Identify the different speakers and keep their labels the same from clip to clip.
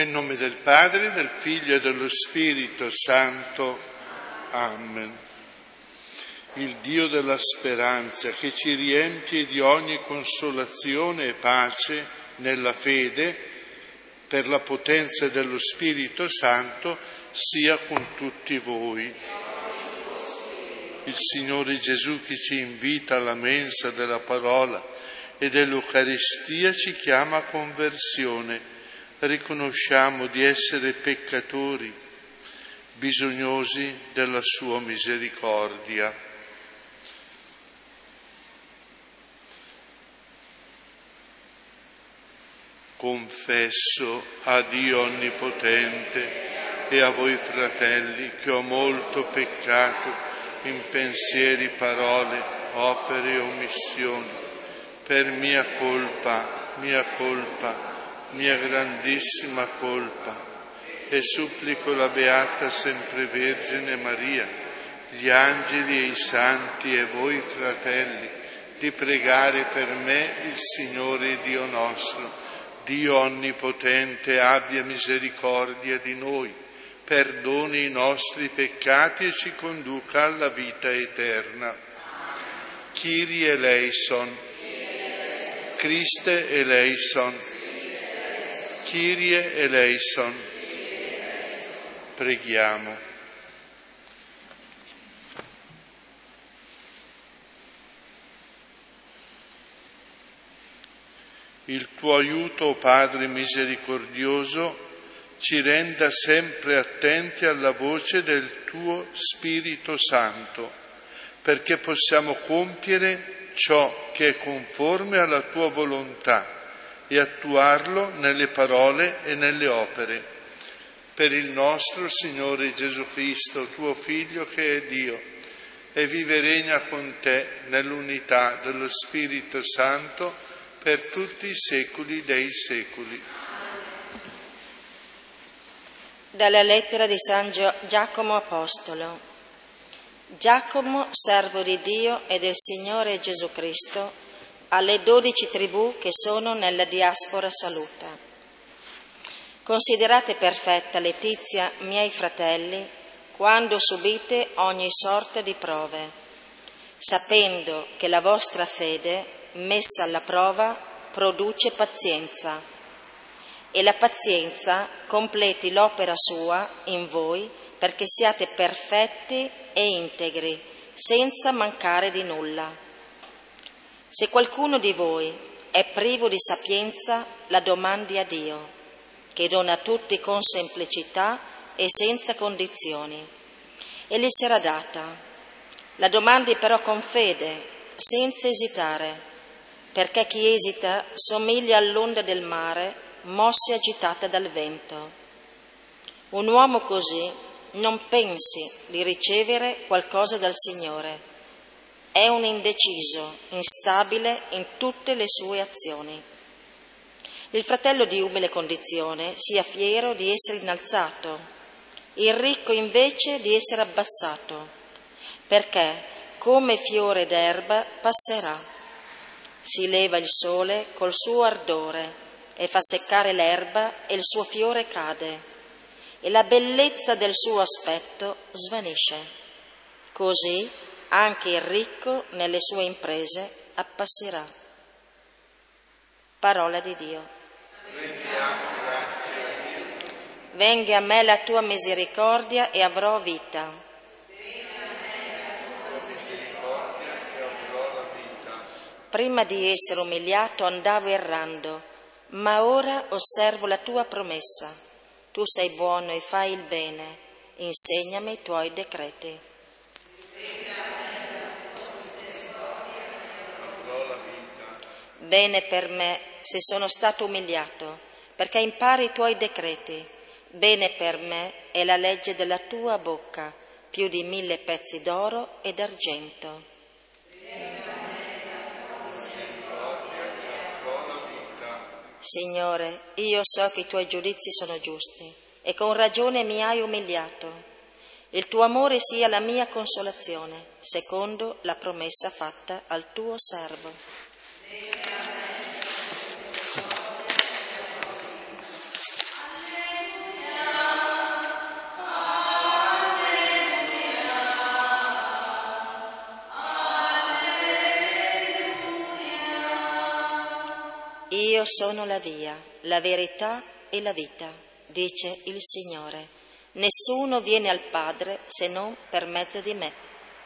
Speaker 1: Nel nome del Padre, del Figlio e dello Spirito Santo. Amen. Il Dio della speranza, che ci riempie di ogni consolazione e pace nella fede, per la potenza dello Spirito Santo, sia con tutti voi. Il Signore Gesù, che ci invita alla mensa della parola e dell'Eucaristia, ci chiama a conversione. Riconosciamo di essere peccatori, bisognosi della sua misericordia. Confesso a Dio Onnipotente e a voi fratelli che ho molto peccato in pensieri, parole, opere e omissioni, per mia colpa, mia grandissima colpa, e supplico la Beata Sempre Vergine Maria, gli angeli e i santi e voi fratelli, di pregare per me il Signore Dio nostro. Dio Onnipotente abbia misericordia di noi, perdoni i nostri peccati e ci conduca alla vita eterna. Kyrie eleison, Christe eleison, Kyrie eleison. Preghiamo. Il tuo aiuto, o Padre misericordioso, ci renda sempre attenti alla voce del tuo Spirito Santo, perché possiamo compiere ciò che è conforme alla tua volontà e attuarlo nelle parole e nelle opere. Per il nostro Signore Gesù Cristo, tuo Figlio, che è Dio, e vive e regna con te nell'unità dello Spirito Santo per tutti i secoli dei secoli.
Speaker 2: Dalla lettera di San Giacomo Apostolo. Giacomo, servo di Dio e del Signore Gesù Cristo, alle 12 tribù che sono nella diaspora saluta. Considerate perfetta letizia, miei fratelli, quando subite ogni sorta di prove, sapendo che la vostra fede, messa alla prova, produce pazienza, e la pazienza completi l'opera sua in voi, perché siate perfetti e integri, senza mancare di nulla. Se qualcuno di voi è privo di sapienza, la domandi a Dio, che dona a tutti con semplicità e senza condizioni, e gli sarà data. La domandi però con fede, senza esitare, perché chi esita somiglia all'onda del mare, mossa e agitata dal vento. Un uomo così non pensi di ricevere qualcosa dal Signore. È un indeciso, instabile in tutte le sue azioni. Il fratello di umile condizione sia fiero di essere innalzato, il ricco invece di essere abbassato, perché come fiore d'erba passerà. Si leva il sole col suo ardore e fa seccare l'erba e il suo fiore cade, e la bellezza del suo aspetto svanisce. Così anche il ricco nelle sue imprese appassirà. Parola di Dio.
Speaker 1: Rendiamo grazie a Dio.
Speaker 2: Venga a me la tua misericordia e avrò vita. Prima di essere umiliato andavo errando, ma ora osservo la tua promessa. Tu sei buono e fai il bene, insegnami i tuoi decreti. Bene per me se sono stato umiliato, perché impari i tuoi decreti. Bene per me è la legge della tua bocca, più di 1000 pezzi d'oro e d'argento. Signore, io so che i tuoi giudizi sono giusti e con ragione mi hai umiliato. Il tuo amore sia la mia consolazione, secondo la promessa fatta al tuo servo. Io sono la via, la verità e la vita, dice il Signore. Nessuno viene al Padre se non per mezzo di me.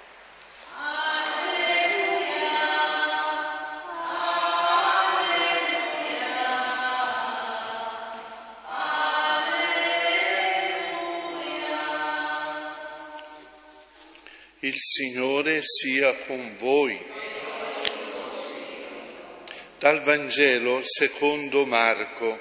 Speaker 1: Il Signore sia con voi. Dal Vangelo secondo Marco.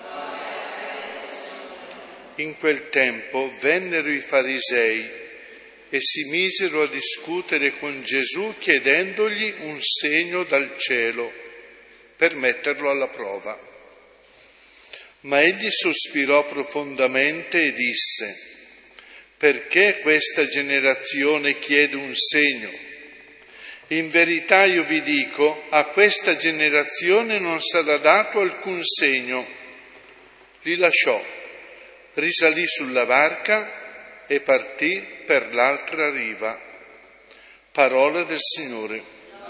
Speaker 1: In quel tempo vennero i farisei e si misero a discutere con Gesù chiedendogli un segno dal cielo per metterlo alla prova. Ma egli sospirò profondamente e disse: perché questa generazione chiede un segno? In verità io vi dico, a questa generazione non sarà dato alcun segno. Li lasciò, risalì sulla barca e partì per l'altra riva. Parola del Signore.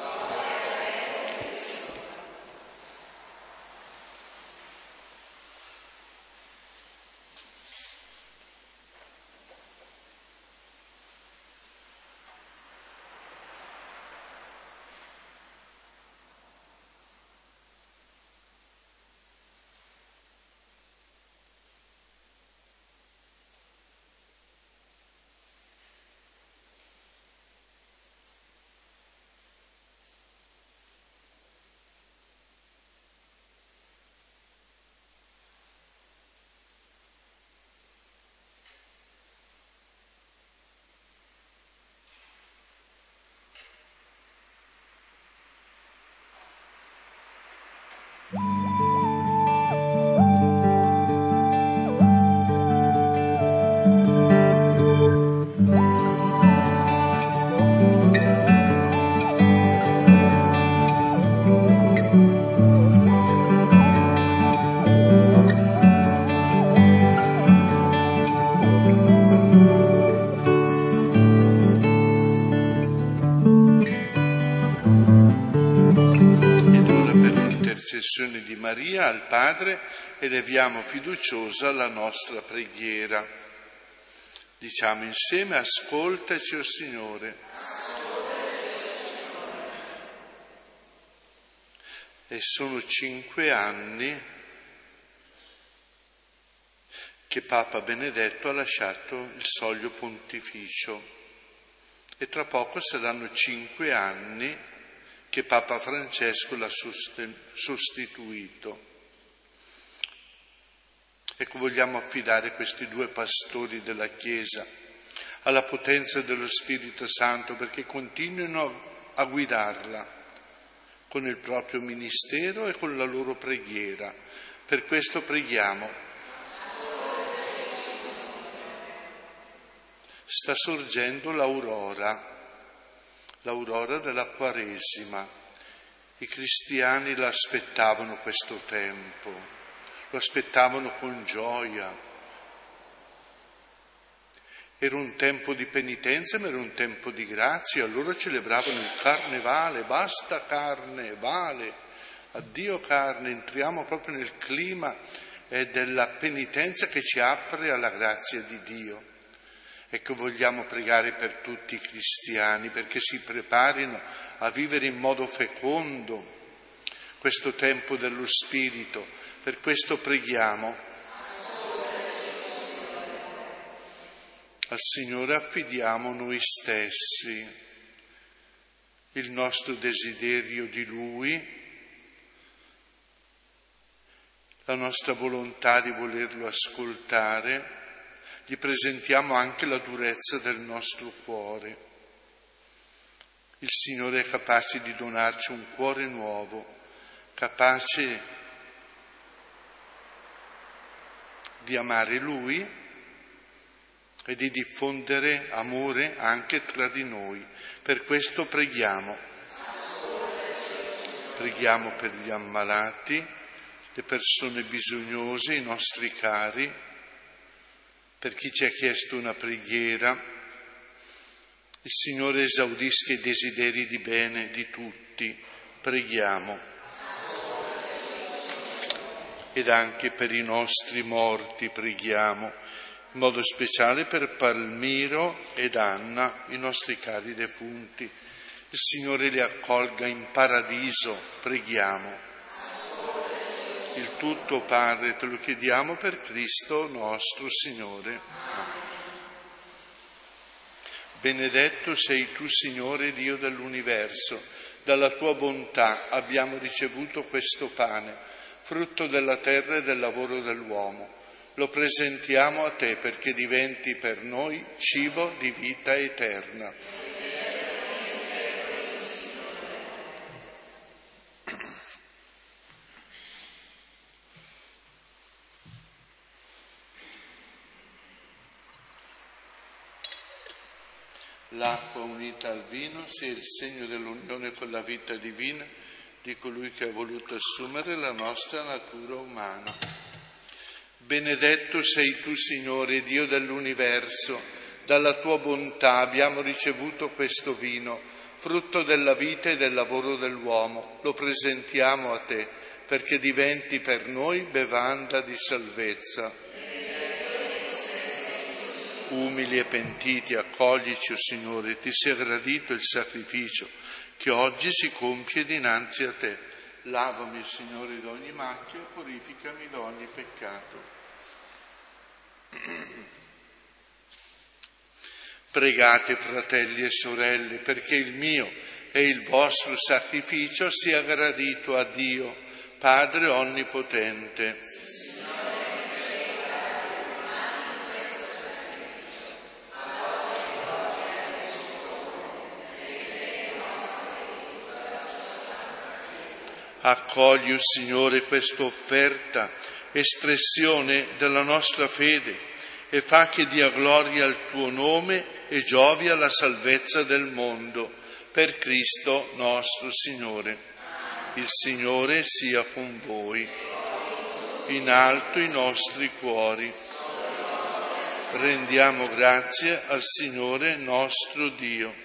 Speaker 1: Di Maria al Padre eleviamo fiduciosa la nostra preghiera. Diciamo insieme: ascoltaci, o Signore. E sono 5 anni che Papa Benedetto ha lasciato il soglio pontificio e tra poco saranno 5 anni che Papa Francesco l'ha sostituito. Ecco, vogliamo affidare questi 2 pastori della Chiesa alla potenza dello Spirito Santo perché continuino a guidarla con il proprio ministero e con la loro preghiera. Per questo preghiamo. Sta sorgendo l'aurora della Quaresima. I cristiani l'aspettavano questo tempo, lo aspettavano con gioia. Era un tempo di penitenza, ma era un tempo di grazia. Loro celebravano il carnevale, basta carne, vale, addio carne, entriamo proprio nel clima della penitenza che ci apre alla grazia di Dio. Ecco, vogliamo pregare per tutti i cristiani perché si preparino a vivere in modo fecondo questo tempo dello Spirito. Per questo preghiamo. Al Signore affidiamo noi stessi, il nostro desiderio di Lui, la nostra volontà di volerlo ascoltare. Gli presentiamo anche la durezza del nostro cuore. Il Signore è capace di donarci un cuore nuovo, capace di amare Lui e di diffondere amore anche tra di noi. Per questo preghiamo. Preghiamo per gli ammalati, le persone bisognose, i nostri cari, per chi ci ha chiesto una preghiera. Il Signore esaudisca i desideri di bene di tutti. Preghiamo. ed anche per i nostri morti preghiamo, in modo speciale per Palmiro ed Anna, i nostri cari defunti. Il Signore li accolga in paradiso, preghiamo. Il tutto, Padre, te lo chiediamo per Cristo nostro Signore. Benedetto sei tu, Signore Dio dell'universo. Dalla tua bontà abbiamo ricevuto questo pane, frutto della terra e del lavoro dell'uomo. Lo presentiamo a te perché diventi per noi cibo di vita eterna. L'acqua unita al vino sia il segno dell'unione con la vita divina di colui che ha voluto assumere la nostra natura umana. Benedetto sei tu, Signore, Dio dell'universo. Dalla tua bontà abbiamo ricevuto questo vino, frutto della vita e del lavoro dell'uomo. Lo presentiamo a te perché diventi per noi bevanda di salvezza. Umili e pentiti, accoglici, o Signore, ti sia gradito il sacrificio che oggi si compie dinanzi a te. Lavami, Signore, da ogni macchia e purificami da ogni peccato. Pregate, fratelli e sorelle, perché il mio e il vostro sacrificio sia gradito a Dio, Padre Onnipotente. Accogli, Signore, questa offerta, espressione della nostra fede, e fa che dia gloria al tuo nome e giovi alla salvezza del mondo, per Cristo nostro Signore. Il Signore sia con voi. In alto i nostri cuori. Rendiamo grazie al Signore nostro Dio.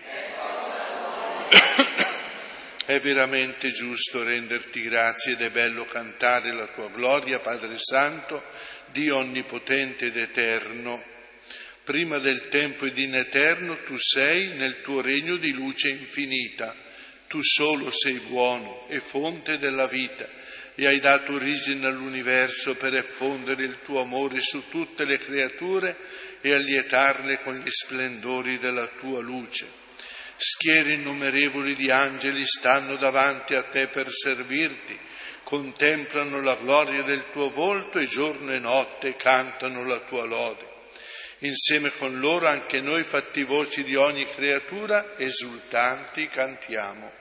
Speaker 1: È veramente giusto renderti grazie ed è bello cantare la tua gloria, Padre Santo, Dio onnipotente ed eterno. Prima del tempo ed in eterno tu sei nel tuo regno di luce infinita. Tu solo sei buono e fonte della vita e hai dato origine all'universo per effondere il tuo amore su tutte le creature e allietarle con gli splendori della tua luce. Schiere innumerevoli di angeli stanno davanti a te per servirti, contemplano la gloria del tuo volto e giorno e notte cantano la tua lode. Insieme con loro anche noi, fatti voci di ogni creatura, esultanti cantiamo.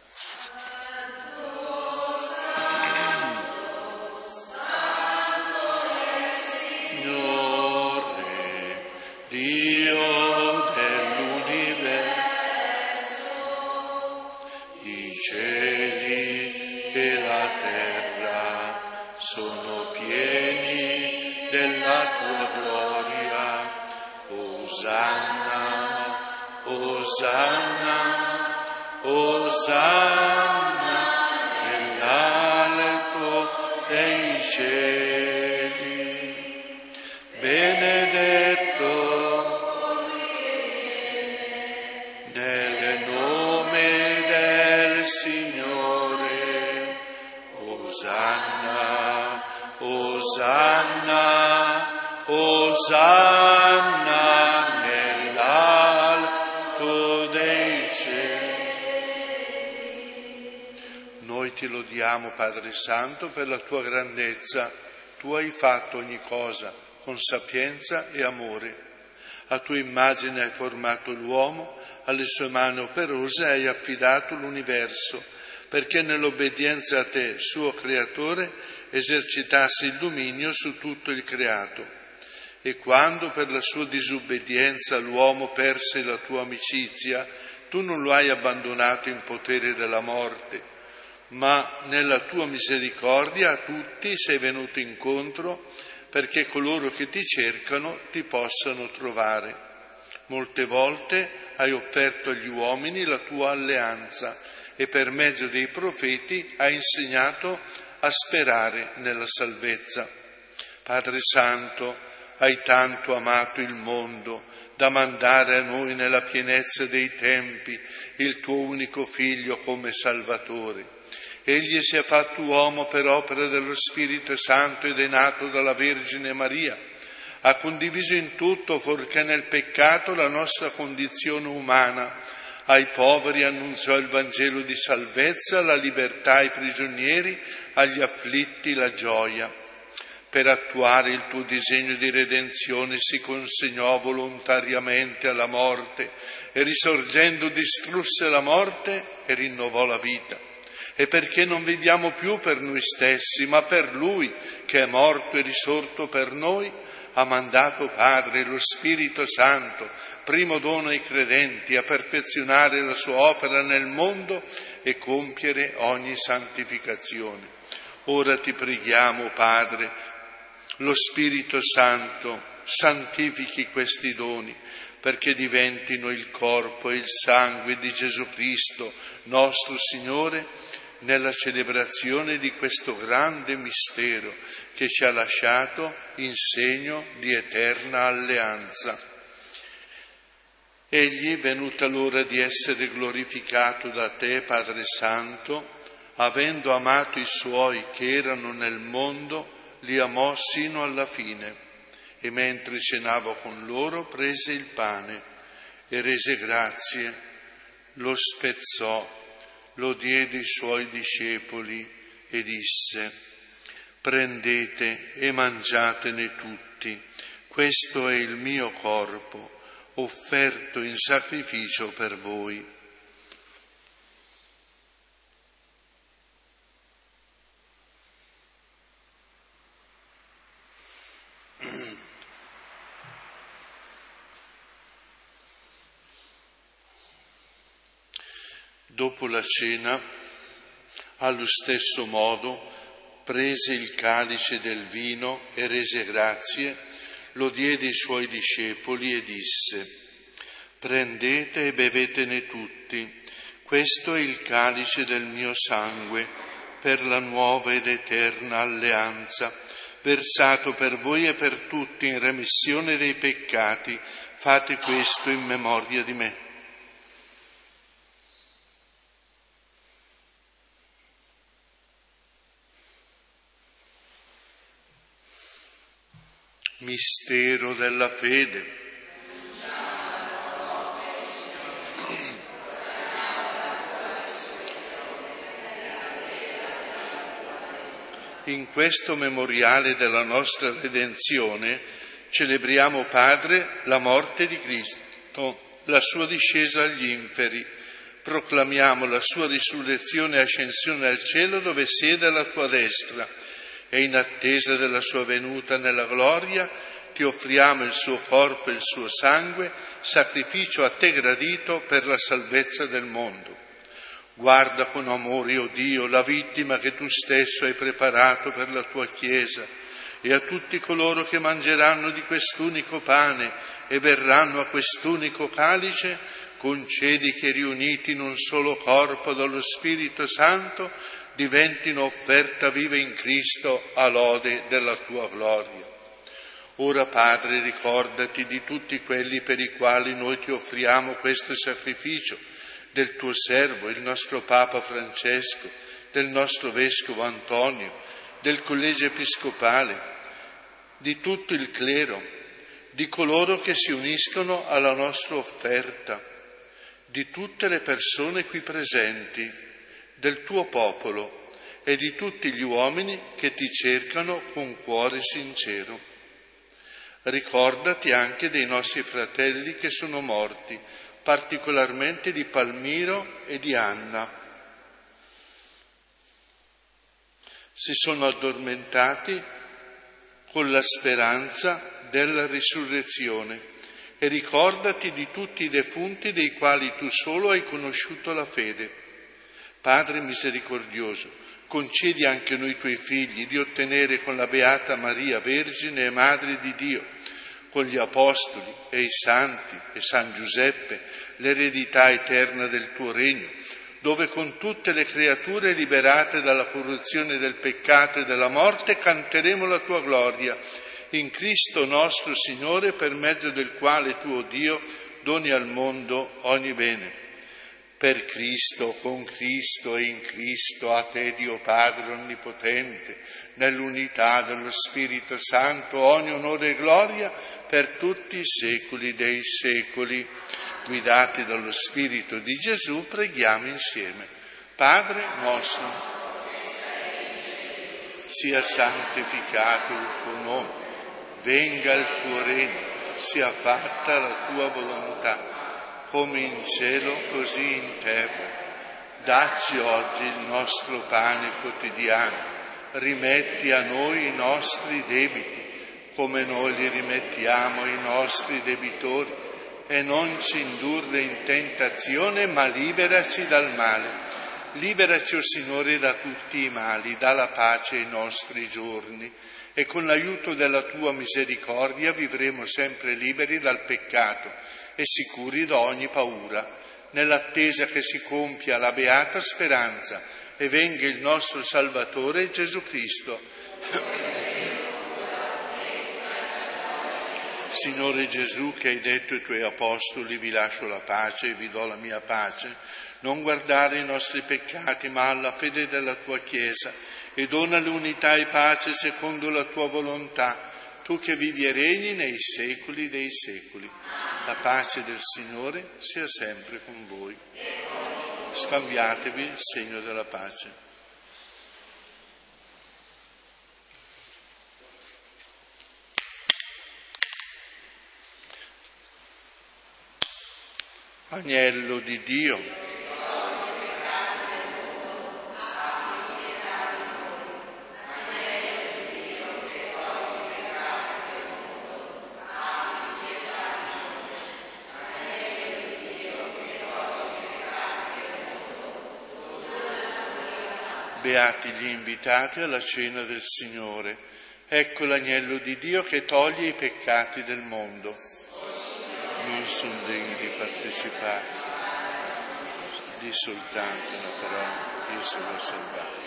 Speaker 1: Signore, Dio dell'universo, i cieli e la terra sono pieni della tua gloria. Osanna, Osanna, Osanna nell'alto dei cieli. Benedetto nel nome del Signore. Osanna, Osanna, Osanna nell'alto dei cieli. Noi ti lodiamo, Padre Santo, per la tua grandezza. Tu hai fatto ogni cosa con sapienza e amore. A tua immagine hai formato l'uomo, alle sue mani operose hai affidato l'universo, perché nell'obbedienza a te, suo creatore, esercitassi il dominio su tutto il creato. E quando per la sua disobbedienza l'uomo perse la tua amicizia, tu non lo hai abbandonato in potere della morte, ma nella tua misericordia a tutti sei venuto incontro perché coloro che ti cercano ti possano trovare. Molte volte hai offerto agli uomini la tua alleanza e per mezzo dei profeti hai insegnato a sperare nella salvezza. Padre Santo, hai tanto amato il mondo da mandare a noi nella pienezza dei tempi il tuo unico Figlio come Salvatore. Egli si è fatto uomo per opera dello Spirito Santo ed è nato dalla Vergine Maria. Ha condiviso in tutto, fuorché nel peccato, la nostra condizione umana. Ai poveri annunziò il Vangelo di salvezza, la libertà ai prigionieri, agli afflitti la gioia. Per attuare il tuo disegno di redenzione si consegnò volontariamente alla morte e risorgendo distrusse la morte e rinnovò la vita. E perché non viviamo più per noi stessi, ma per Lui che è morto e risorto per noi, ha mandato Padre lo Spirito Santo, primo dono ai credenti, a perfezionare la sua opera nel mondo e compiere ogni santificazione. Ora ti preghiamo, Padre, lo Spirito Santo santifichi questi doni, perché diventino il corpo e il sangue di Gesù Cristo, nostro Signore, nella celebrazione di questo grande mistero che ci ha lasciato in segno di eterna alleanza. Egli, venuta l'ora di essere glorificato da te, Padre Santo, avendo amato i suoi che erano nel mondo, li amò sino alla fine, e mentre cenava con loro prese il pane e rese grazie, lo spezzò, lo diede ai suoi discepoli e disse: prendete e mangiatene tutti, questo è il mio corpo, offerto in sacrificio per voi. Dopo la cena, allo stesso modo, prese il calice del vino e rese grazie, lo diede ai suoi discepoli e disse: prendete e bevetene tutti, questo è il calice del mio sangue, per la nuova ed eterna alleanza, versato per voi e per tutti in remissione dei peccati. Fate questo in memoria di me. Mistero della fede. In questo memoriale della nostra redenzione celebriamo, Padre, la morte di Cristo, la sua discesa agli inferi, proclamiamo la sua risurrezione e ascensione al cielo dove siede alla tua destra, e in attesa della sua venuta nella gloria ti offriamo il suo corpo e il suo sangue, sacrificio a te gradito per la salvezza del mondo. Guarda con amore, o Dio, la vittima che tu stesso hai preparato per la tua Chiesa, e a tutti coloro che mangeranno di quest'unico pane e berranno a quest'unico calice, concedi che riuniti in un solo corpo dallo Spirito Santo diventino offerta viva in Cristo a lode della tua gloria. Ora, Padre, ricordati di tutti quelli per i quali noi ti offriamo questo sacrificio, del tuo servo, il nostro Papa Francesco, del nostro Vescovo Antonio, del Collegio Episcopale, di tutto il clero, di coloro che si uniscono alla nostra offerta, di tutte le persone qui presenti, del tuo popolo e di tutti gli uomini che ti cercano con cuore sincero. Ricordati anche dei nostri fratelli che sono morti, particolarmente di Palmiro e di Anna. Si sono addormentati con la speranza della risurrezione, e ricordati di tutti i defunti dei quali tu solo hai conosciuto la fede. Padre misericordioso, concedi anche a noi tuoi figli di ottenere con la Beata Maria, Vergine e Madre di Dio, con gli Apostoli e i Santi e San Giuseppe, l'eredità eterna del tuo regno, dove con tutte le creature liberate dalla corruzione del peccato e della morte canteremo la tua gloria, in Cristo nostro Signore, per mezzo del quale tu, o Dio, doni al mondo ogni bene. Per Cristo, con Cristo e in Cristo, a te Dio Padre Onnipotente, nell'unità dello Spirito Santo, ogni onore e gloria per tutti i secoli dei secoli. Guidati dallo Spirito di Gesù, preghiamo insieme. Padre nostro, sia santificato il tuo nome, venga il tuo regno, sia fatta la tua volontà, come in cielo così in terra. Dacci oggi il nostro pane quotidiano, rimetti a noi i nostri debiti, come noi li rimettiamo ai nostri debitori, e non ci indurre in tentazione, ma liberaci dal male. Liberaci, o Signore, da tutti i mali, dà la pace ai nostri giorni, e con l'aiuto della tua misericordia vivremo sempre liberi dal peccato e sicuri da ogni paura, nell'attesa che si compia la beata speranza e venga il nostro Salvatore Gesù Cristo. Signore Gesù, che hai detto ai tuoi apostoli: vi lascio la pace e vi do la mia pace, non guardare i nostri peccati ma alla fede della tua Chiesa, e dona l'unità e pace secondo la tua volontà, tu che vivi e regni nei secoli dei secoli. La pace del Signore sia sempre con voi. Scambiatevi il segno della pace. Agnello di Dio, beati gli invitati alla cena del Signore. Ecco l'agnello di Dio che toglie i peccati del mondo. Non sono degni di partecipare, di soltanto una parola, io sono salvato.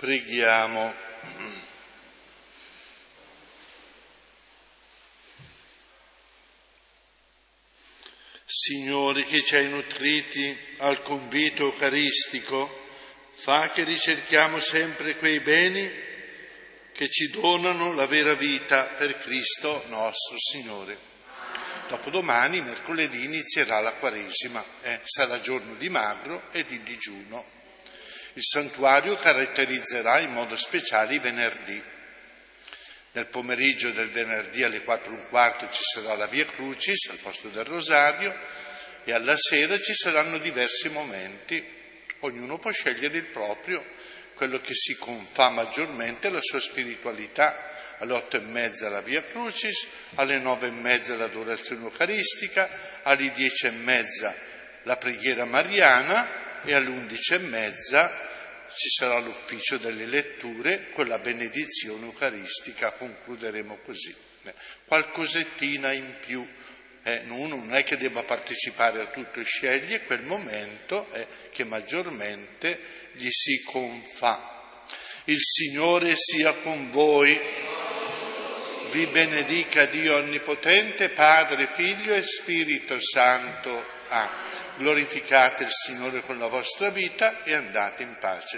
Speaker 1: Preghiamo. Signore, che ci hai nutriti al convito eucaristico, fa che ricerchiamo sempre quei beni che ci donano la vera vita per Cristo nostro Signore. Dopodomani, mercoledì, inizierà la Quaresima, sarà giorno di magro e di digiuno. Il santuario caratterizzerà in modo speciale i venerdì. Nel pomeriggio del venerdì alle 4:15 ci sarà la Via Crucis al posto del Rosario e alla sera ci saranno diversi momenti. Ognuno può scegliere il proprio, quello che si confà maggiormente alla sua spiritualità. Alle 8:30 la Via Crucis, alle 9:30 l'adorazione eucaristica, alle 10:30 la preghiera mariana e alle 11:30 ci sarà l'ufficio delle letture con la benedizione eucaristica. Concluderemo così. Qualcosettina in più. Uno non è che debba partecipare a tutto, sceglie quel momento che maggiormente gli si confà. Il Signore sia con voi. Vi benedica Dio Onnipotente, Padre, Figlio e Spirito Santo. Glorificate il Signore con la vostra vita e andate in pace.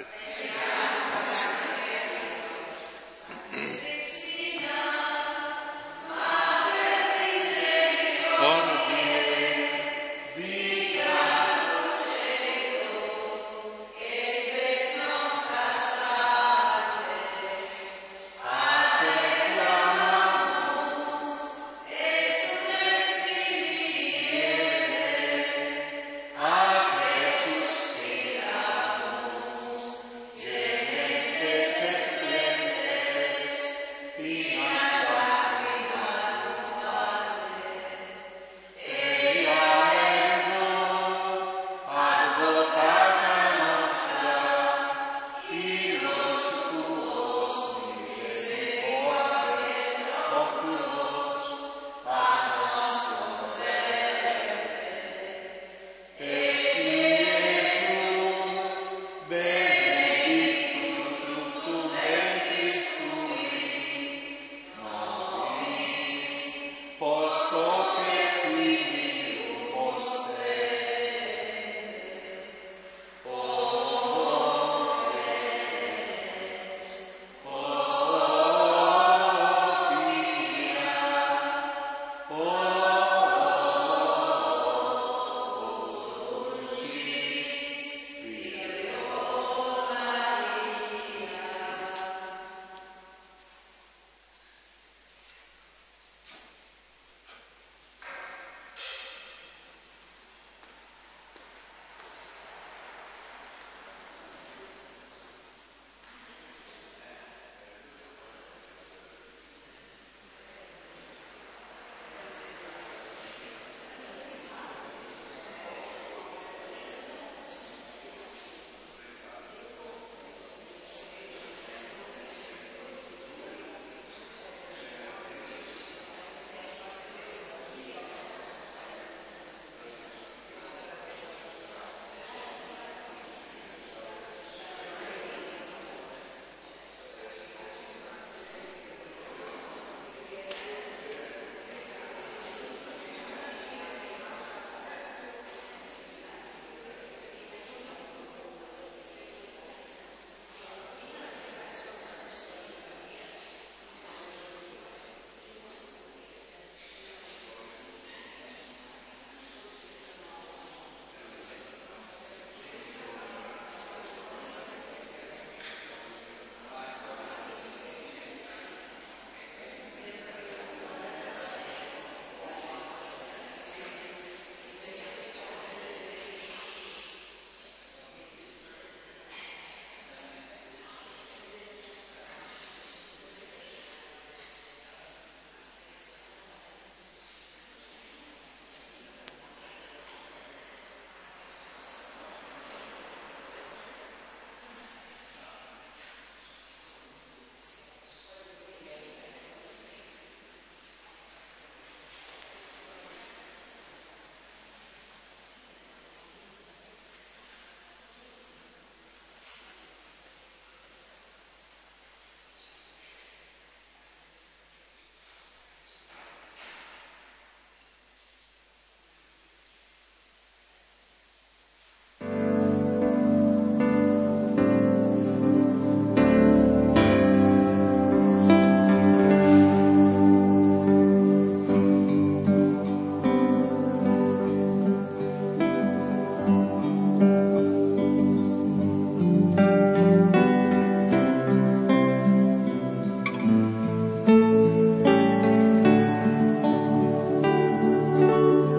Speaker 1: Amen.